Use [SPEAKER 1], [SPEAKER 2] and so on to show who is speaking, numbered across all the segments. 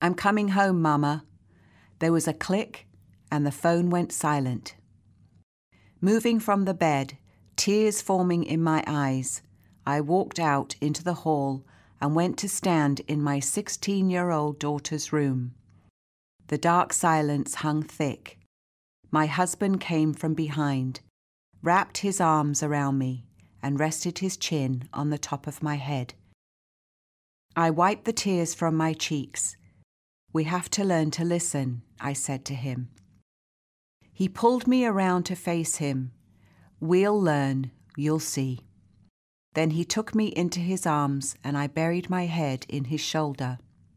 [SPEAKER 1] "I'm coming home, Mama." There was a click, and the phone went silent. Moving from the bed, tears forming in my eyes, I walked out into the hall and went to stand in my 16-year-old daughter's room. The dark silence hung thick. My husband came from behind, wrapped his arms around me, and rested his chin on the top of my head. I wiped the tears from my cheeks. "We have to learn to listen," I said to him. He pulled me around to face him. "We'll learn, you'll see." Then he took me into his arms and I buried my head in his shoulder.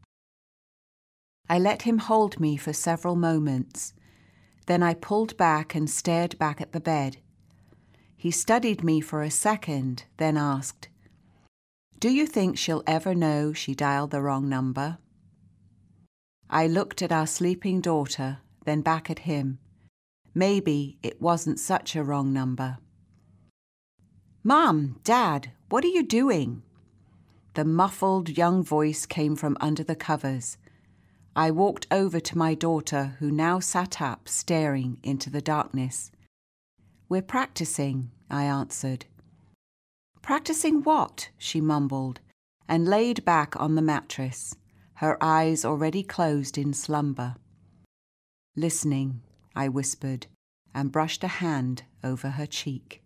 [SPEAKER 1] I let him hold me for several moments. Then I pulled back and stared back at the bed. He studied me for a second, then asked, "Do you think she'll ever know she dialed the wrong number?" I looked at our sleeping daughter, then back at him. Maybe it wasn't such a wrong number. "Mom, Dad, what are you doing?" The muffled young voice came from under the covers. I walked over to my daughter, who now sat up, staring into the darkness. "We're practicing," I answered. "Practicing what?" she mumbled, and laid back on the mattress, her eyes already closed in slumber. "Listening," I whispered, and brushed a hand over her cheek.